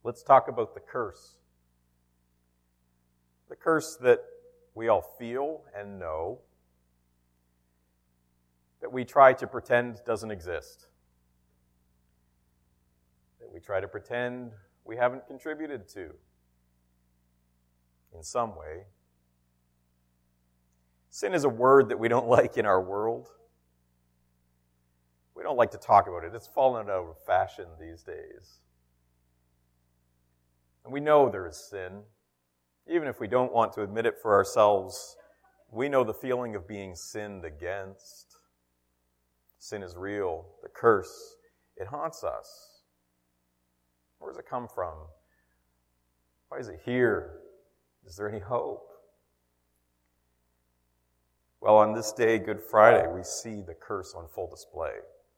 Let's talk about the curse. The curse that we all feel and know, that we try to pretend doesn't exist, that we try to pretend we haven't contributed to in some way. Sin is a word that we don't like in our world. We don't like to talk about it. It's fallen out of fashion these days. And we know there is sin. Even if we don't want to admit it for ourselves, we know the feeling of being sinned against. Sin is real. The curse, it haunts us. Where does it come from? Why is it here? Is there any hope? Well, on this day, Good Friday, we see the curse on full display.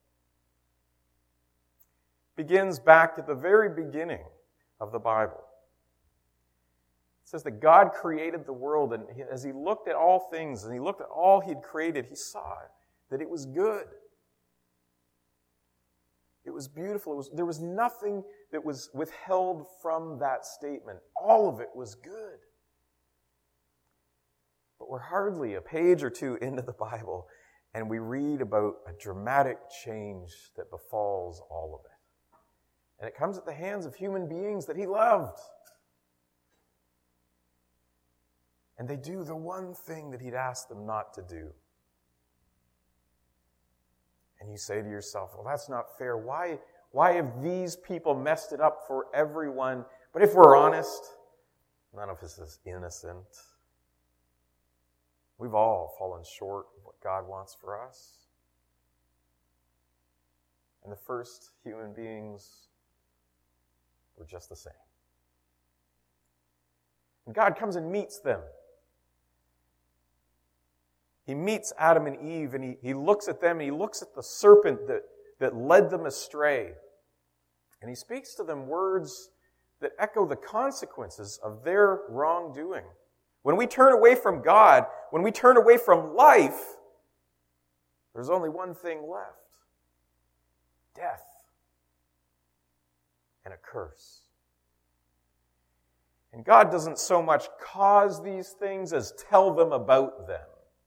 It begins back at the very beginning of the Bible. It says that God created the world, and as He looked at all things, and He looked at all He'd created, He saw that it was good. It was beautiful. There was nothing that was withheld from that statement. All of it was good. But we're hardly a page or two into the Bible, and we read about a dramatic change that befalls all of it. And it comes at the hands of human beings that He loved. And they do the one thing that He'd asked them not to do. And you say to yourself, well, that's not fair. Why have these people messed it up for everyone? But if we're honest, none of us is innocent. We've all fallen short of what God wants for us. And the first human beings were just the same. And God comes and meets them. He meets Adam and Eve, and he looks at them, and He looks at the serpent that led them astray. And He speaks to them words that echo the consequences of their wrongdoing. When we turn away from God, when we turn away from life, there's only one thing left: death and a curse. And God doesn't so much cause these things as tell them about them.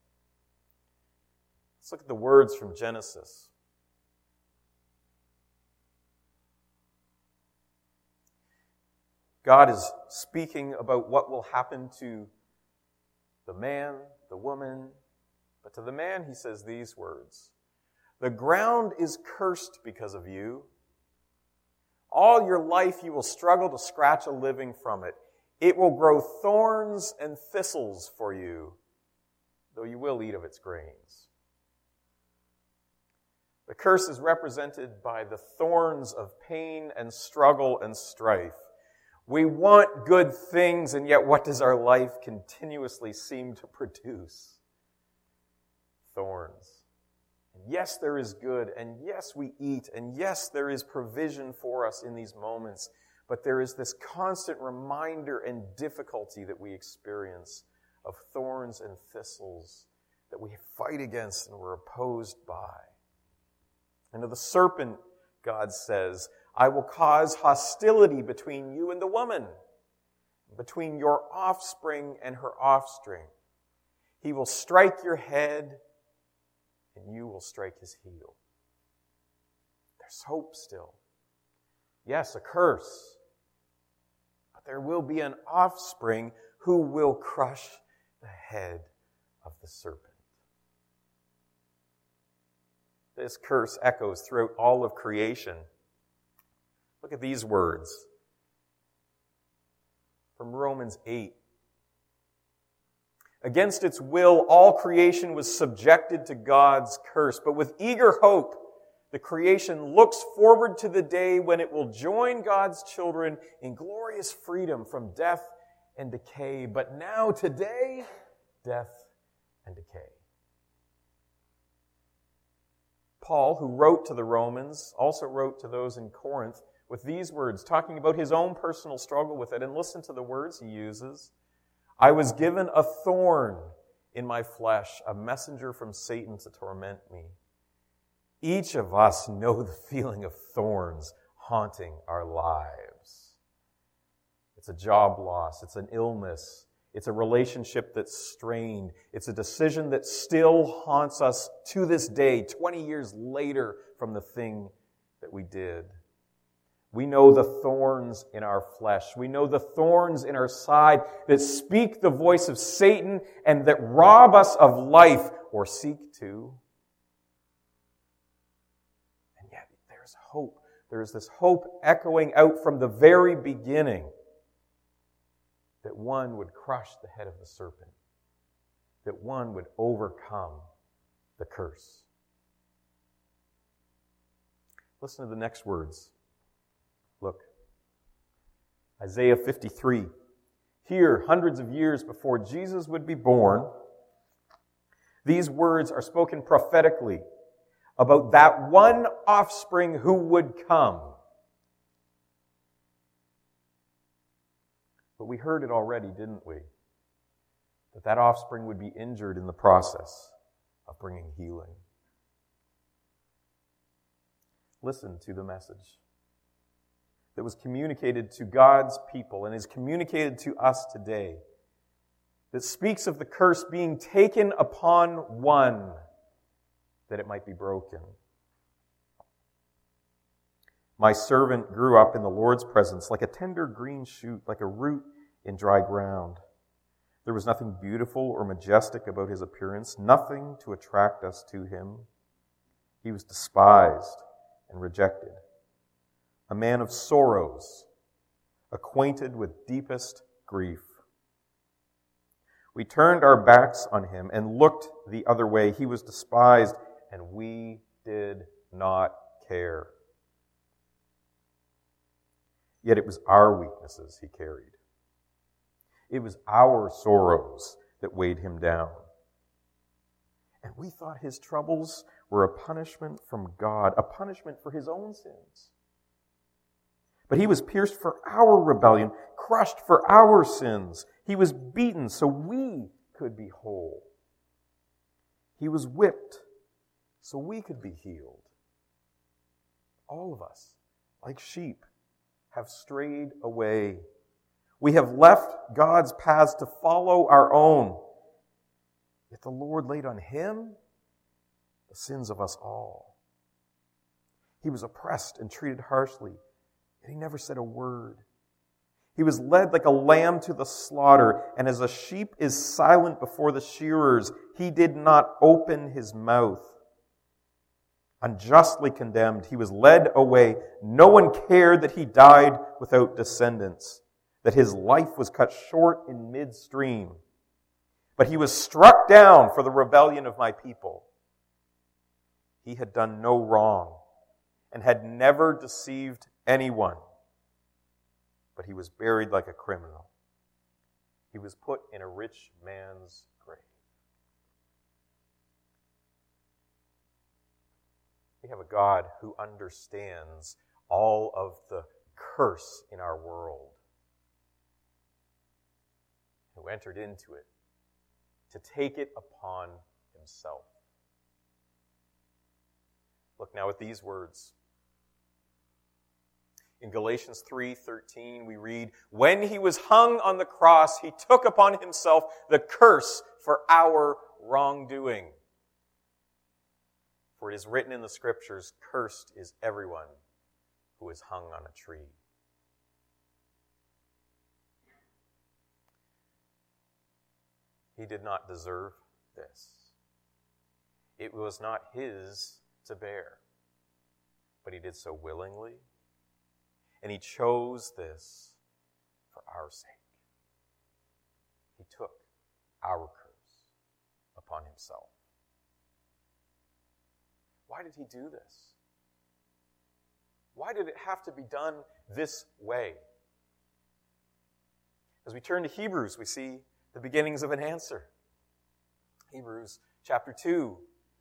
Let's look at the words from Genesis. God is speaking about what will happen to the man, the woman, but to the man He says these words: "The ground is cursed because of you. All your life you will struggle to scratch a living from it. It will grow thorns and thistles for you, though you will eat of its grains." The curse is represented by the thorns of pain and struggle and strife. We want good things, and yet what does our life continuously seem to produce? Thorns. And yes, there is good, and yes, we eat, and yes, there is provision for us in these moments, but there is this constant reminder and difficulty that we experience of thorns and thistles that we fight against and we're opposed by. And to the serpent, God says, "I will cause hostility between you and the woman, between your offspring and her offspring. He will strike your head, and you will strike his heel." There's hope still. Yes, a curse. But there will be an offspring who will crush the head of the serpent. This curse echoes throughout all of creation. Look at these words from Romans 8. "Against its will, all creation was subjected to God's curse, but with eager hope, the creation looks forward to the day when it will join God's children in glorious freedom from death and decay. But now, today, death and decay." Paul, who wrote to the Romans, also wrote to those in Corinth with these words, talking about his own personal struggle with it. And listen to the words he uses. "I was given a thorn in my flesh, a messenger from Satan to torment me." Each of us know the feeling of thorns haunting our lives. It's a job loss. It's an illness. It's a relationship that's strained. It's a decision that still haunts us to this day, 20 years later from the thing that we did. We know the thorns in our flesh. We know the thorns in our side that speak the voice of Satan and that rob us of life or seek to. And yet there's hope. There's this hope echoing out from the very beginning that one would crush the head of the serpent, that one would overcome the curse. Listen to the next words. Look, Isaiah 53. Here, hundreds of years before Jesus would be born, these words are spoken prophetically about that one offspring who would come. But we heard it already, didn't we? That offspring would be injured in the process of bringing healing. Listen to the message that was communicated to God's people and is communicated to us today, that speaks of the curse being taken upon one, that it might be broken. My servant grew up in the Lord's presence like a tender green shoot, like a root in dry ground. There was nothing beautiful or majestic about his appearance, nothing to attract us to him. He was despised and rejected, a man of sorrows, acquainted with deepest grief. We turned our backs on him and looked the other way. He was despised, and we did not care. Yet it was our weaknesses he carried. It was our sorrows that weighed him down. And we thought his troubles were a punishment from God, a punishment for his own sins. But he was pierced for our rebellion, crushed for our sins. He was beaten so we could be whole. He was whipped so we could be healed. All of us, like sheep, have strayed away. We have left God's paths to follow our own. Yet the Lord laid on him the sins of us all. He was oppressed and treated harshly, yet he never said a word. He was led like a lamb to the slaughter, and as a sheep is silent before the shearers, he did not open his mouth. Unjustly condemned, he was led away. No one cared that he died without descendants, that his life was cut short in midstream. But he was struck down for the rebellion of my people. He had done no wrong and had never deceived anyone. But he was buried like a criminal. He was put in a rich man's grave. We have a God who understands all of the curse in our world, who entered into it to take it upon himself. Look now at these words. In Galatians 3:13 we read, "When he was hung on the cross, he took upon himself the curse for our wrongdoing. For it is written in the Scriptures, cursed is everyone who is hung on a tree." He did not deserve this. It was not his to bear, but he did so willingly, and he chose this for our sake. He took our curse upon himself. Why did he do this? Why did it have to be done this way? As we turn to Hebrews, we see the beginnings of an answer. Hebrews chapter 2.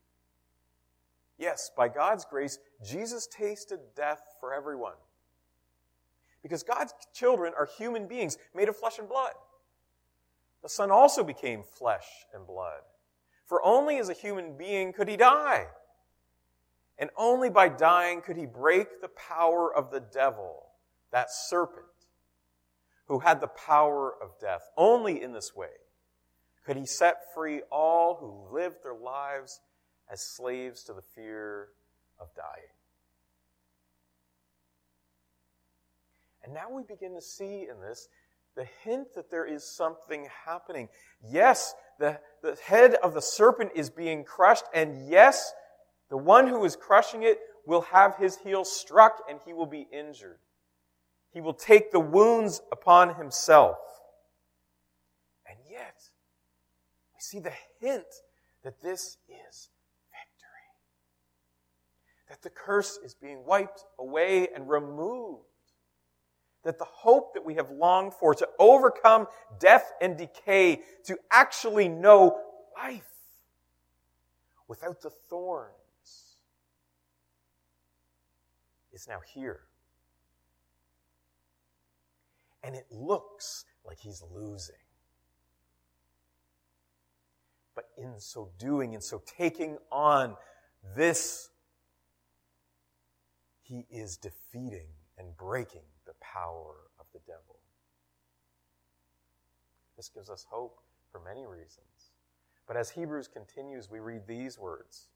Yes, by God's grace, Jesus tasted death for everyone. Because God's children are human beings made of flesh and blood. The Son also became flesh and blood. For only as a human being could he die. And only by dying could he break the power of the devil, that serpent, who had the power of death. Only in this way could he set free all who lived their lives as slaves to the fear of dying. And now we begin to see in this the hint that there is something happening. Yes, the head of the serpent is being crushed, and yes, the one who is crushing it will have his heel struck and he will be injured. He will take the wounds upon himself. And yet, we see the hint that this is victory. That the curse is being wiped away and removed. That the hope that we have longed for to overcome death and decay, to actually know life without the thorns, is now here. And it looks like he's losing. But in so doing, in so taking on this, he is defeating and breaking the power of the devil. This gives us hope for many reasons. But as Hebrews continues, we read these words.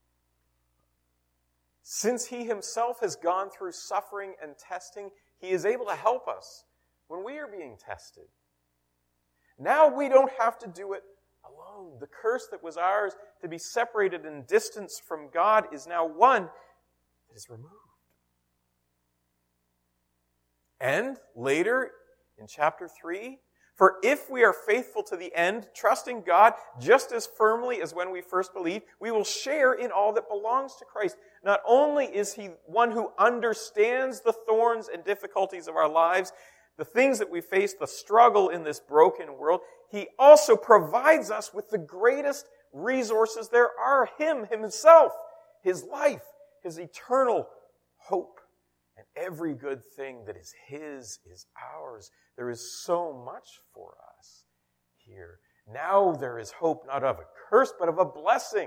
Since he himself has gone through suffering and testing, he is able to help us when we are being tested. Now we don't have to do it alone. The curse that was ours to be separated and distanced from God is now one that is removed. And later in chapter 3, for if we are faithful to the end, trusting God just as firmly as when we first believed, we will share in all that belongs to Christ. Not only is he one who understands the thorns and difficulties of our lives, the things that we face, the struggle in this broken world, he also provides us with the greatest resources there are, him himself, his life, his eternal hope. And every good thing that is his is ours. There is so much for us here. Now there is hope not of a curse, but of a blessing.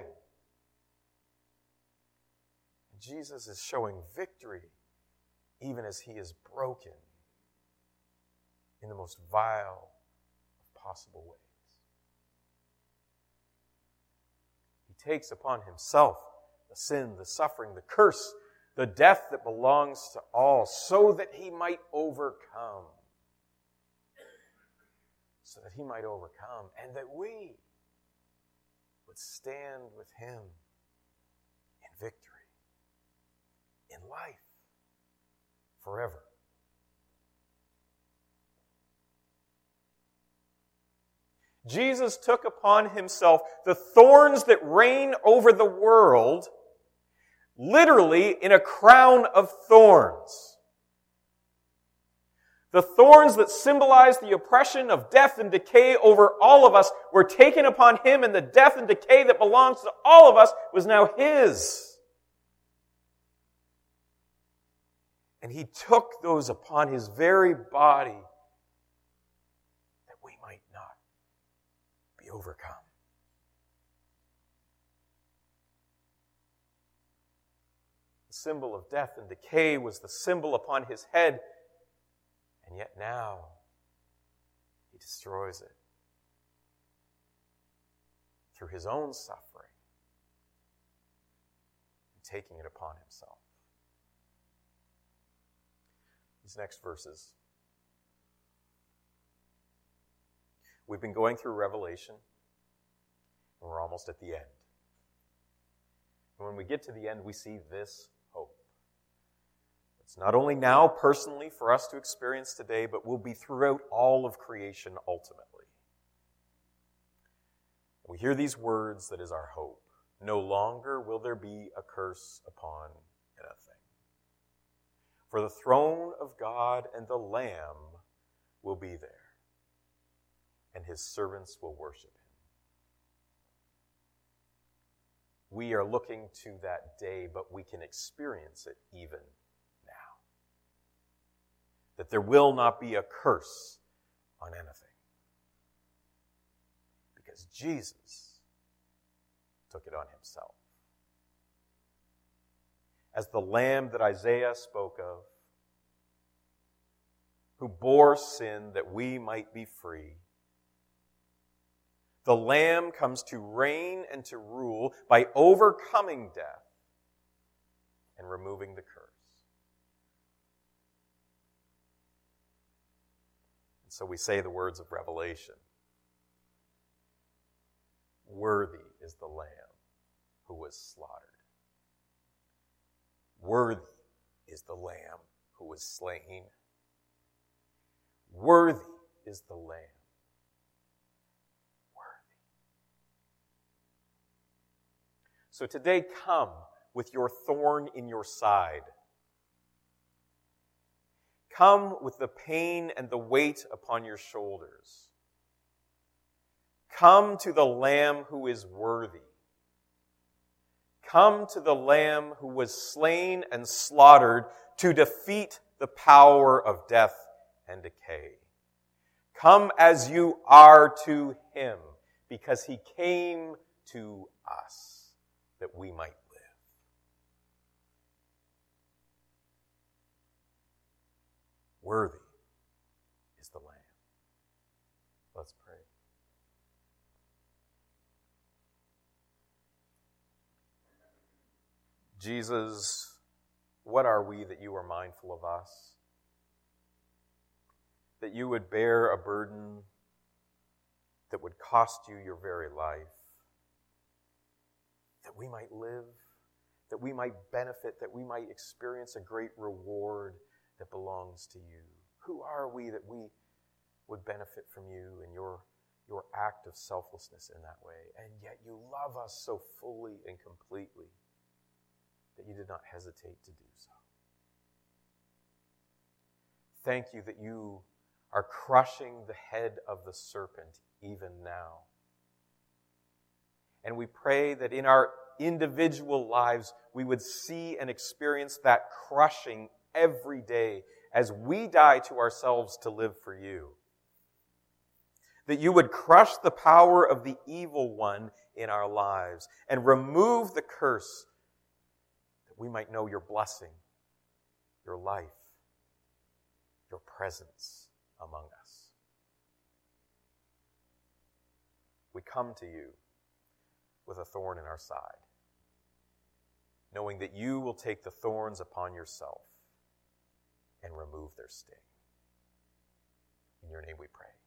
Jesus is showing victory even as he is broken in the most vile of possible ways. He takes upon himself the sin, the suffering, the curse, the death that belongs to all, so that he might overcome. So that he might overcome, and that we would stand with him in victory, in life, forever. Jesus took upon himself the thorns that reign over the world, literally in a crown of thorns. The thorns that symbolize the oppression of death and decay over all of us were taken upon him, and the death and decay that belongs to all of us was now his. And he took those upon his very body that we might not be overcome. The symbol of death and decay was the symbol upon his head, and yet now he destroys it through his own suffering and taking it upon himself. These next verses. We've been going through Revelation, and we're almost at the end. And when we get to the end, we see this hope. It's not only now personally for us to experience today, but will be throughout all of creation ultimately. We hear these words that is our hope. No longer will there be a curse upon anything. For the throne of God and the Lamb will be there, and his servants will worship him. We are looking to that day, but we can experience it even now. That there will not be a curse on anything. Because Jesus took it on himself. As the Lamb that Isaiah spoke of, who bore sin that we might be free. The Lamb comes to reign and to rule by overcoming death and removing the curse. And so we say the words of Revelation. Worthy is the Lamb who was slaughtered. Worthy is the Lamb who was slain. Worthy is the Lamb. Worthy. So today come with your thorn in your side. Come with the pain and the weight upon your shoulders. Come to the Lamb who is worthy. Come to the Lamb who was slain and slaughtered to defeat the power of death and decay. Come as you are to Him, because He came to us that we might live. Worthy is the Lamb. Let's pray. Jesus, what are we that you are mindful of us? That you would bear a burden that would cost you your very life. That we might live, that we might benefit, that we might experience a great reward that belongs to you. Who are we that we would benefit from you and your act of selflessness in that way? And yet you love us so fully and completely that you did not hesitate to do so. Thank you that you are crushing the head of the serpent even now. And we pray that in our individual lives we would see and experience that crushing every day as we die to ourselves to live for you. That you would crush the power of the evil one in our lives and remove the curse, we might know your blessing, your life, your presence among us. We come to you with a thorn in our side, knowing that you will take the thorns upon yourself and remove their sting. In your name we pray.